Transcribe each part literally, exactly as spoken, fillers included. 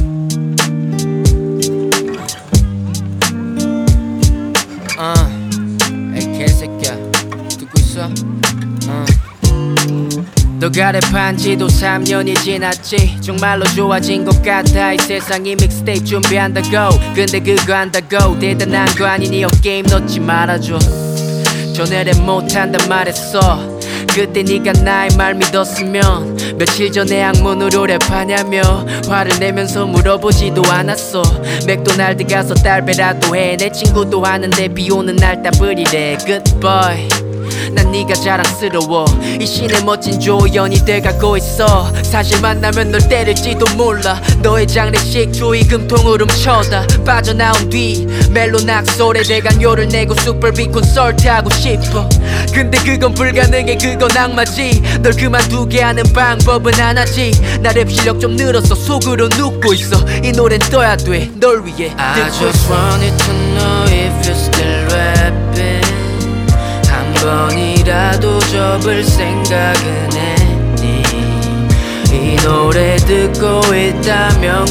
어, 에이 개새끼야 듣고 있어? 어. 너가 랩한 지도 삼 년이 지났지. 정말로 좋아진 것 같아. 이 세상이 믹스테이프 준비한다고. 근데 그거 한다고 대단한 거 아니니 어게임 넣지 말아줘. 전에 랩 못한단 말했어. 그때 네가 나의 말 믿었으면 며칠 전에 학문으로 랩하냐며 화를 내면서 물어보지도 않았어. 맥도날드 가서 딸배라도 해. 내 친구도 하는데 비오는 날 따블이래. Goodbye. 난 네가 자랑스러워. 이 신의 멋진 조연이 돼가고 있어. 사실 만나면 널 때릴지도 몰라. 너의 장례식 조이금통을 훔쳐다 빠져나온 뒤 멜론 악솔에 대강요를 내고 슈퍼빅 콘서트 하고 싶어. 근데 그건 불가능해. 그건 악마지. 널 그만두게 하는 방법은 하나지. 나 랩 실력 좀 늘었어. 속으로 눕고 있어. 이 노래는 떠야 돼. 널 위해. I just wanted to know if you're still rapping. 한 번이라도 접을 생각은 했니? 이 노래 듣고 있다면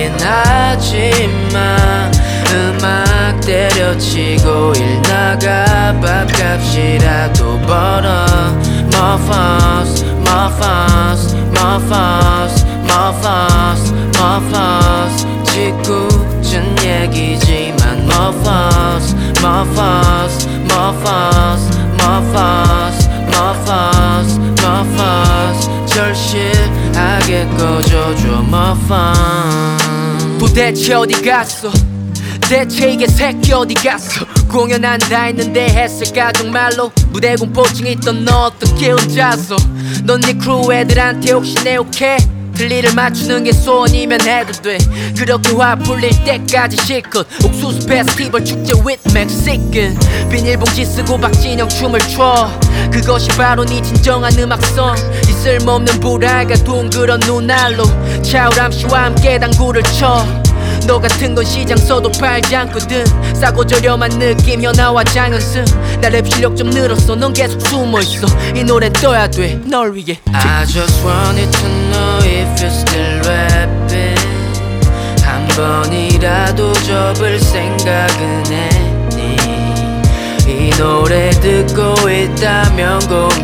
고민하지마. 음악 때려치고 일 나가 밥값이라도 벌어. More fast, more fast, more fast, more fast, more fast. 짓궂은 얘기지만 more fast, more fast, more fast, more fast, more fast, more fast. 절실하게 꺼져줘 more fast. 도대체 어디 갔어? 대체 이게 새끼 어디 갔어? 공연한다 했는데 했을까 정말로? 무대 공포증 있던 너 어떻게 혼자서? 넌 네 크루 애들한테 혹시 내 오케이? 틀니를 맞추는 게 소원이면 해도 돼. 그렇게 화 풀릴 때까지 실컷. 옥수수 페스티벌 축제 with Mexican. 비닐봉지 쓰고 박진영 춤을 춰. 그것이 바로 네 진정한 음악성. 이 쓸모없는 불알과 둥그런 눈알로 차오람씨와 함께 당구를 쳐. 너 같은 건 시장서도 팔지 않거든. 싸고 저렴한 느낌 현아와 장현승. 나 랩 실력 좀 늘었어. 넌 계속 숨어있어. 이 노래 떠야 돼 널 위해. I just wanted to know if you're still rapping. 한 번이라도 접을 생각은 했니? 이 노래 듣고 있다면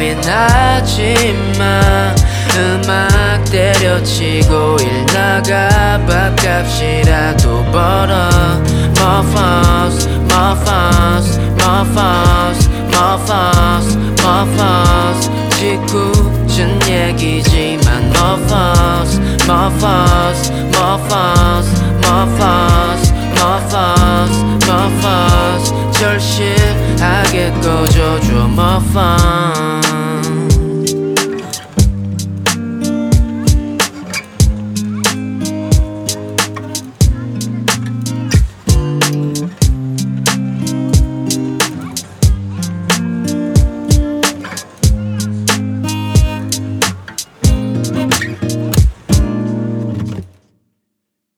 고민하지마. 음악 때려치고 일 나가 밥값이라도 벌어. More fast, more fast, more fast, more fast, more fast. 짓궂은 얘기지만 more fast, more fast, more fast, more fast, more fast, more fast. 절실하게 꺼져줘 more fast.